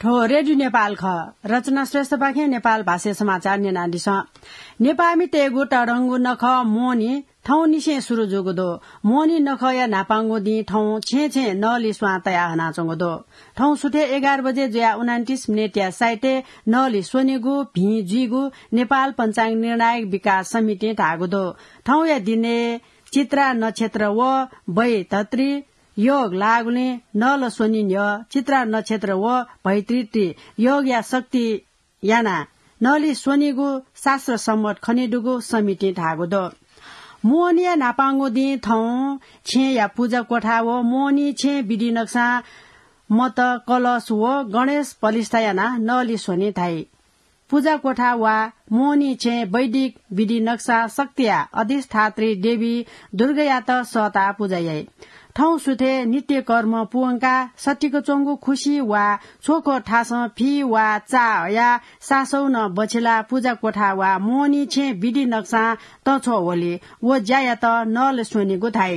ठो रेडियो नेपाल ख रचना श्रेष्ठ पाखे नेपाल भाषा समाचार नेनादिस नेपामी तेगु टडंगु नख मोनी ठौ निसे सुरु जोगदो मोनी नख या नापांगु दि ठौ छे छे नली स्वा तया हना चंगदो ठौ सुठे 11 बजे जया 29 मिनेट या साइटे नली सोनेगु भी जुइगु नेपाल पंचांग निर्णायक विकास समिति धागुदो ठौ या दिने चित्रा नक्षत्र व बै तत्री योग लागुने नल सोनिन्य चित्रा नक्षत्र व भैतृति योग या शक्ति याना नली सोनिगु शास्त्र सम्मत खनिडुगु समिति धागुदो मोनिया नापांगु दि थौ छे या पूजा कोठा व मोनी छे विधि नक्सा मत कलश व गणेश पलिस्ता याना नली सोनी थाई पूजा कोठा वा मोनी छे वैदिक विधि नक्सा शक्तिया अधिष्ठात्री देवी दुर्गा त सता पूजायै ठौ सुथे नित्य कर्म पुवंका सट्टीको चोंगु खुशी वा छोको ठास फी वा चा या सासौ न बछेला पूजा कोठा वा मोनी छे विधि नक्सा त छो ओली वो ज्याया त नल सोनीगु थाई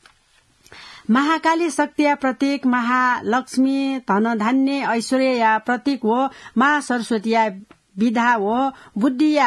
महाकाली शक्तिया प्रतीक महालक्ष्मी धन धान्य ऐश्वर्य या प्रतीक हो महासरस्वतीया विधा हो बुद्धिया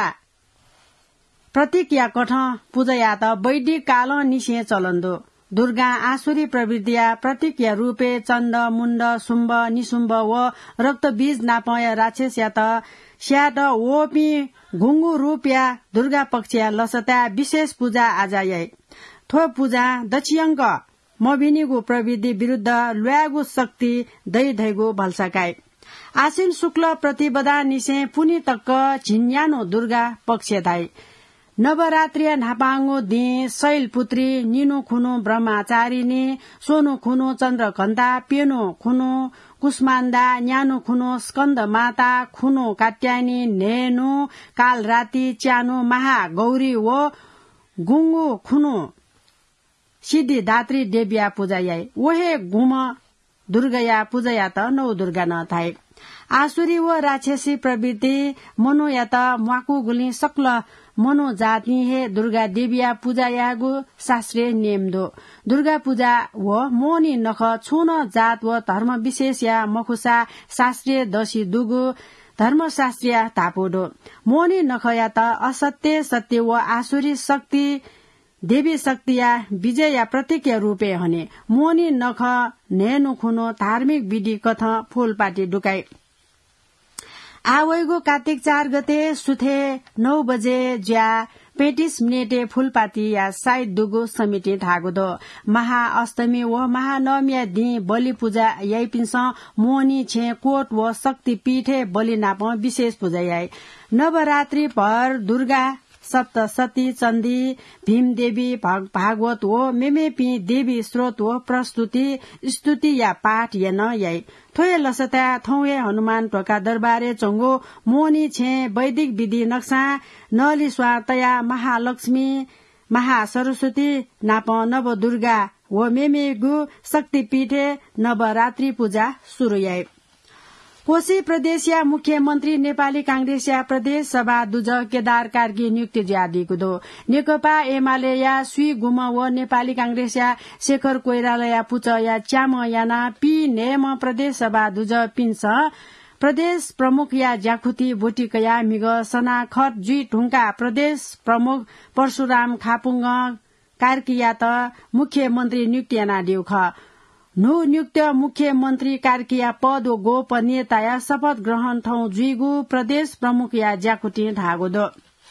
प्रतीक या कठ पूजा त वैदिक काल निसे चलन्दो दुर्गा आसुरी प्रवृत्तिया प्रतीक या रूपे चण्ड मुण्ड शुम्भ निशुम्भ व रक्त बीज नापय राक्षस या त स्याट ओपी घुङ्गु रूप या दुर्गा पक्षिया लसता विशेष पूजा आजाय थो पूजा दक्षियंक मभिनीगु प्रवृत्ति विरुद्ध ल्यागु शक्ति दैधैगु भल्सकाय आसिन शुक्ल प्रतिपदा निसे पुनि तक्क झिन्यानो दुर्गा पक्ष थाई नवरात्रिया नापांगो दि शैलपुत्री निनो खुनो ब्रह्मचारिणी सोनो खुनो चन्द्रघण्टा पेनो खुनो कुष्माण्डा न्यानो खुनो स्कन्द माता खुनो कात्यानी नेनो काल राती च्यानो महागौरी व गुङ्गु खुनो सिद्धि दात्री देविया पूजायै ओहे गुम दुर्गया पूजाया त नौ दुर्गा न थाई आसुरी व राक्षसी प्रवृत्ति मनो या त म्वाकु गुली सक्ल मनो जाति हे दुर्गा देविया पूजा यागु शास्त्रीय नियम दो दुर्गा पूजा व मोनी नख छुन जात व धर्म विशेष या मखुसा शास्त्रीय दशी दुगु धर्मशास्त्रीय तापोडो मोनी नख या त असत्य सत्य व आसुरी शक्ति देवी शक्तिया विजय या प्रतीक रूपे हने मोनी नख नेनु खुनो धार्मिक विधि कथ फूलपाती डुकाई आवैगो कार्तिक 4 गते सुथे 9 बजे ज्या 35 मिनेटे फूलपाती या साइड दुगो समिति धागुदो महाअष्टमी व महानवमी दि बलि पूजा यही पिंस मोनी छे कोट व शक्ति पीठे बलि नाप विशेष पूजा यही नवरात्रि पर दुर्गा सप्तशती चण्डी भीम देवी भागवत हो मेमेपी देवी स्रोत हो प्रस्तुति स्तुति या पाठ या न यही थोए लसता थौए हनुमान टोका दरबारे चंगो मोनी छे वैदिक विधि नक्सा नली स्वातया महालक्ष्मी महासरस्वती नाप नव दुर्गा हो मेमेगु शक्ति पीठे नवरात्रि पूजा सुरु यही कोशी प्रदेशिया मुख्यमन्त्री नेपाली कांग्रेसिया प्रदेश सभा दुज केदार कार्की नियुक्ति ज्यादिको दो नेकपा एमाले या सुई गुम व नेपाली कांग्रेसिया शेखर कोइराला पुच या च्याम याना पी नेम प्रदेश सभा दुज पिन्स प्रदेश प्रमुख या ज्याखुती बोटिकया मिग सना खत जुई ढुङ्का प्रदेश प्रमुख परशुराम खापुङ कार्कीया त मुख्यमन्त्री नियुक्ति याना देउख नु नियुक्त मुख्यमन्त्री कार्कीया पद व गोपनीयता शपथ ग्रहण थौ जुइगु प्रदेश प्रमुख या ज्याकुटी धागोदो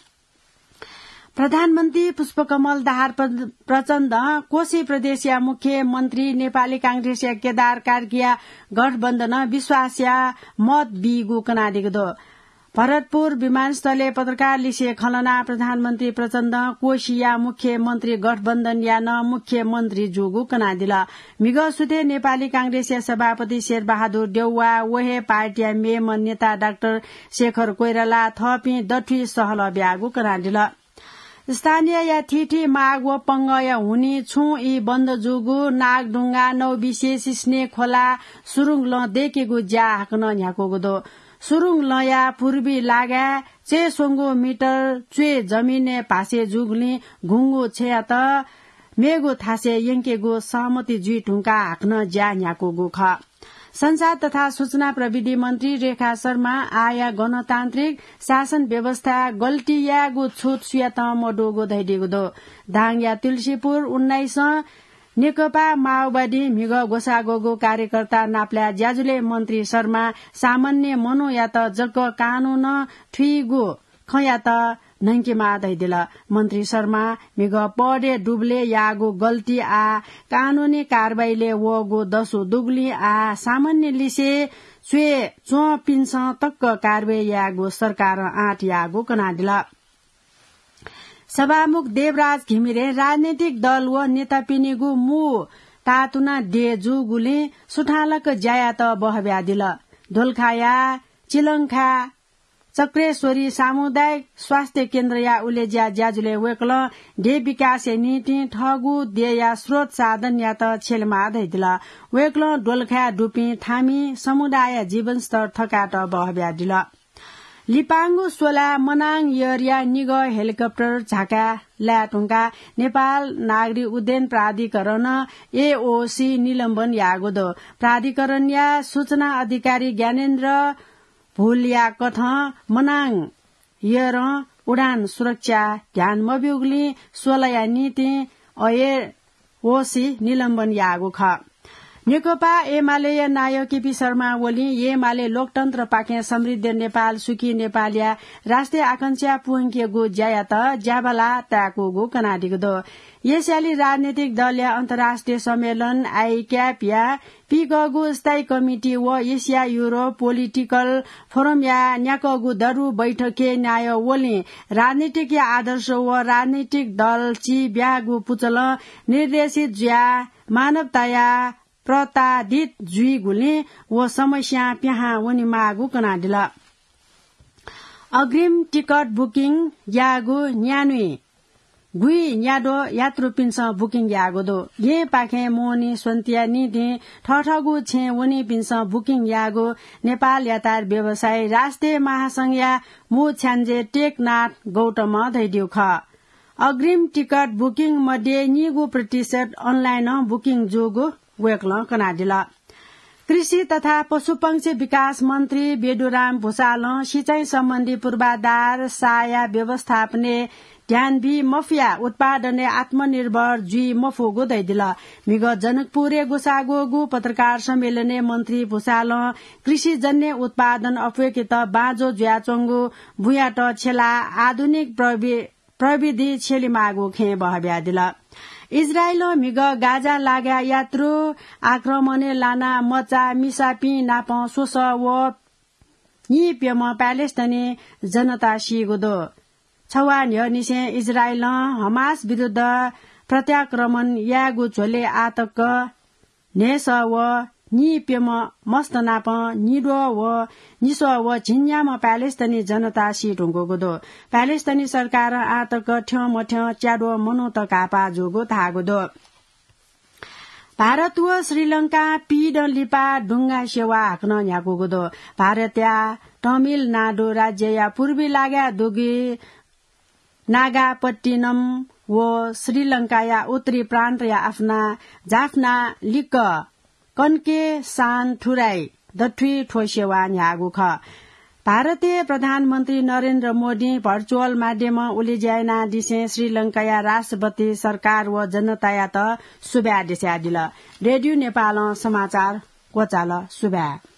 प्रधानमन्त्री पुष्पकमल दाहाल प्रचण्ड कोशी प्रदेशिया मुख्यमन्त्री नेपाली कांग्रेसिया केदार कार्कीया गठबन्धन विश्वासिया मत बिगु कनादिगदो भरतपुर विमानस्थले पत्रकार लिसे खलना प्रधानमन्त्री प्रचण्ड कोशिया मुख्यमन्त्री गठबन्धन या न मुख्यमन्त्री जुगु कनादिला मिग सुते नेपाली कांग्रेसिया सभापति शेरबहादुर देउवा वहे पार्टीया मेम नेता डाक्टर शेखर कोइराला थपी दठी सहल ब्यागु कनादिला स्थानीय या ठिठी माग व पंग या हुनी छु यी बन्द जुगु नागढुङ्गा नौ विशेष स्ने खोला सुरुङ ल देखेगु ज्या हाक्न न्याको दो सुरुङ लया पूर्वी लागा चे सोंगो मिटर चे जमिने पासे जुगली घुङ्गु छे त मेगो थासे यंकेगो सहमति जुई ढुङ्का हाक्न ज्या न्याको ख संचार तथा सूचना प्रविधि मन्त्री रेखा शर्मा आया गणतान्त्रिक शासन व्यवस्था गल्टियागु छुट सुयात मडोगो धैडिगो दाङया तुलसीपुर 19 नेकपा माओवादी मिग गोसागोगो कार्यकर्ता नाप्ल्या ज्याजुले मन्त्री शर्मा सामान्य मनो या त जग कानून ठुइगो खया त नंकीमा दैदिल मन्त्री शर्मा मिग पढे डुब्ले यागो गल्ती आ कानूनी कारबाहीले वगो दसो दुग्ली आ सामान्य लिसे स्वे चो पिन्छ तक्क कारबाही यागो सरकार आठ यागो कनादिल सभामुख देवराज घिमिरे राजनीतिक दल व नेता पिनिगु मु तातुना डेजुगुले सुठालक ज्याया त बहब्यादिल ढोलखाया चिलङखा चक्रेश्वरी सामुदायिक स्वास्थ्य केन्द्र या उलेज्या ज्याजुले वेकल डे विकास नीति ठगु देया स्रोत साधन या त छेलमा धैदिल वेकल डोलखा डुपी थामी समुदाय जीवन स्तर थकाट बहब्यादिल लिपाङ्गु सोला मनाङ यरिया निग हेलिकप्टर झाका ल्याटुङका नेपाल नागरिक उड्डयन प्राधिकरण एओसी निलम्बन यागोद प्राधिकरण या सूचना अधिकारी ज्ञानेन्द्र भुलिया कथ मनाङ यर उडान सुरक्षा ध्यान मब्युगली सोलया नीति एओसी निलम्बन यागो ख नेकपा एमाले नायकी शर्मा ओली एमाले लोकतन्त्र पाके समृद्ध नेपाल सुखी नेपालिया राष्ट्रिय आकांक्षा पुङ्केगो ज्यायात ज्याबाला त्याको कनाडिगो दो यसयाली राजनीतिक दल या अन्तर्राष्ट्रिय सम्मेलन आइक्याप या पिगगु स्थायी कमिटी व एसिया यूरोप पोलिटिकल फोरम या न्याकगु दरु बैठके न्याय ओली राजनीतिक या आदर्श व राजनीतिक दल ची ब्यागु पुचल निर्देशित ज्या मानवताया प्रताडित जुई गुले व समस्या प्याहा वनी मागु कनाडिल अग्रिम टिकट बुकिङ यागु न्यानुई गुई न्याडो यात्रु पिन्स बुकिङ यागो दो ये पाखे मोनी स्वन्तिया निधि ठठगु छे वनी पिन्स बुकिङ यागो नेपाल यातायात व्यवसाय राष्ट्रिय महासंघ या मु छ्यान्जे टेकनाथ गौतम धैडिउ ख अग्रिम टिकट बुकिङ मध्ये निगु प्रतिशत अनलाइन बुकिङ जोगु वेक्ल कनाडिल कृषि तथा पशुपक्षी विकास मन्त्री बेडुराम भूषाल सिंचाई सम्बन्धी पूर्वाधार साया व्यवस्थापने ध्यान भी मफिया उत्पादने आत्मनिर्भर जुई मफोगो दैदिल मिग जनकपुरे गोसागोगु पत्रकार सम्मेलने मन्त्री भूषाल कृषि जन्य उत्पादन अफेकित बाँझो ज्याचोङ्गु भुयाट छेला आधुनिक प्रविधि छेलिमागो खे बहब्यादिल इजरायल मिग गाजा लाग्या यात्रु आक्रमणे लाना मचा मिसापी नाप सोस व निप्यम प्यालेस्टाइनी जनता सिगोदो छवान निसे इजरायल हमास विरुद्ध प्रत्याक्रमण यागु झोले आतक नेस व निप्यम मस्त नाप निडो व निसो व झिन्याम प्यालेस्टाइनी जनता सिटुङ्गो दो प्यालेस्टाइनी सरकार आतक ठ्य मठ्य च्याडो मनो त कापा जोगो थागो दो भारत व श्रीलंका पीड लिपा ढुङ्गा सेवा हाक्न न्यागो दो भारतीय तमिलनाडु राज्य या पूर्वी लाग्या दुगी नागापट्टिनम व श्रीलंका या उत्तरी प्रान्त या आफ्ना जाफना लिक कन्के सान ठुराई दठुई ठोसेवा न्यागु ख भारतीय प्रधानमन्त्री नरेन्द्र मोदी भर्चुअल माध्यम उलिज्याना दिसे श्रीलंका या राष्ट्रपति सरकार व जनता या त सुब्या दिस्यादिल रेडियो नेपाल समाचार कोचाल सुब्या